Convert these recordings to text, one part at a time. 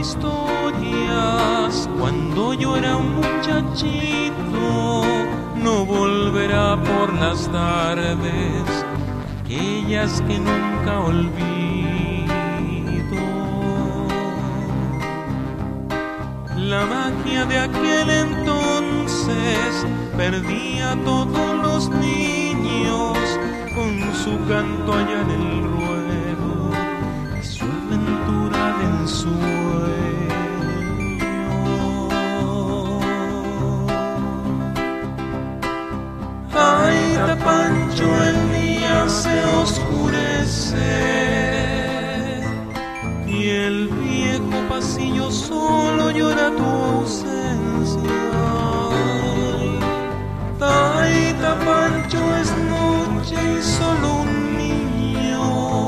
historias cuando yo era un muchachito. No volverá por las tardes, aquellas que nunca olvido. La magia de aquel entonces perdía a todos los niños con su canto allá en el ruedo y su aventura de ensueño. Ay, Tapancho, el día se oscurece y el viejo pasillo solo llora tu ausencia. Ay, Tapancho, es noche y solo un niño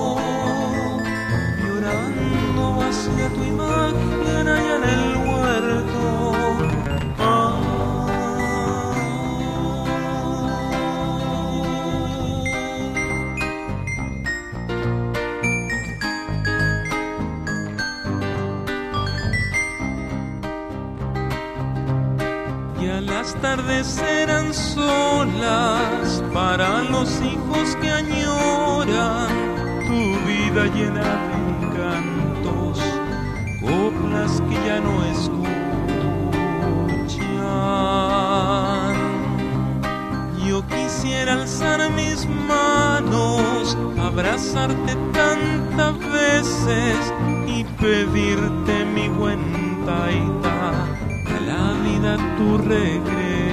llorando hacia tu imagen allá en el huerto. Las tardes eran solas para los hijos que añoran tu vida llena de encantos, coplas que ya no escuchan. Yo quisiera alzar mis manos, abrazarte tantas veces y pedirte mi buen taita, a la vida tu regreso.